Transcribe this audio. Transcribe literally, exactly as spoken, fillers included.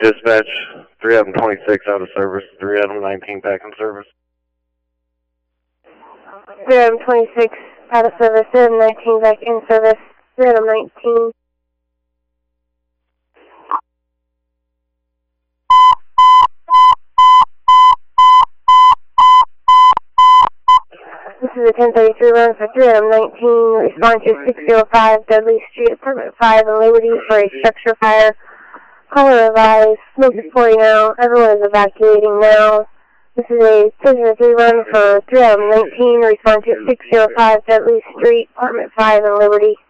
Dispatch, three Adam twenty-six out of service, three Adam nineteen back in service. three Adam twenty-six out of service, three Adam nineteen back in service, three Adam nineteen. This is a ten thirty-three run for three Adam nineteen, respond to six oh five Dudley Street, apartment five in Liberty for a structure fire. Caller advised, smoke is pouring out, everyone is evacuating now. This is a ten thirty-three run for three Adam nineteen, respond to six oh five Dudley Street, apartment five in Liberty